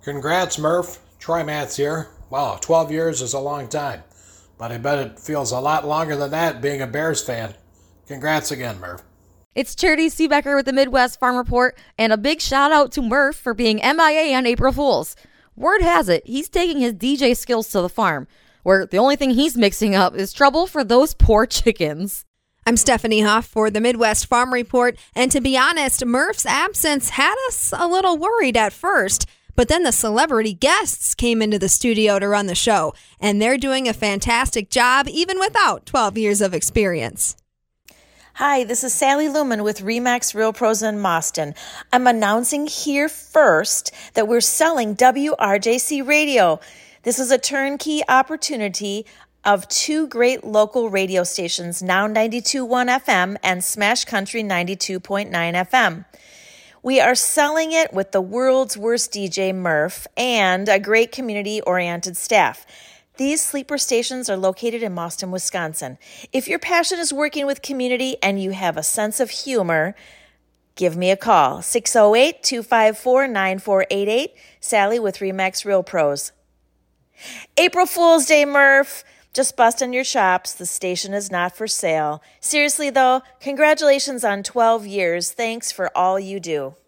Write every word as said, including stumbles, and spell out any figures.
Congrats, Murph. Troy Matz here. Wow, twelve years is a long time, but I bet it feels a lot longer than that being a Bears fan. Congrats again, Murph. It's Charity Seebecker with the Midwest Farm Report, and a big shout out to Murph for being M I A on April Fools. Word has it, he's taking his D J skills to the farm, where the only thing he's mixing up is trouble for those poor chickens. I'm Stephanie Huff for the Midwest Farm Report, and to be honest, Murph's absence had us a little worried at first. But then the celebrity guests came into the studio to run the show, and they're doing a fantastic job even without twelve years of experience. Hi, this is Sally Lumen with Remax Real Pros in Mauston. I'm announcing here first that we're selling W R J C Radio. This is a turnkey opportunity of two great local radio stations, Now ninety-two point one F M and Smash Country ninety-two point nine F M. We are selling it with the world's worst D J, Murph, and a great community-oriented staff. These sleeper stations are located in Mauston, Wisconsin. If your passion is working with community and you have a sense of humor, give me a call, six oh eight, two five four, nine four eight eight, Sally with Remax Real Pros. April Fool's Day, Murph. Just busting your chops. The station is not for sale. Seriously, though, congratulations on twelve years. Thanks for all you do.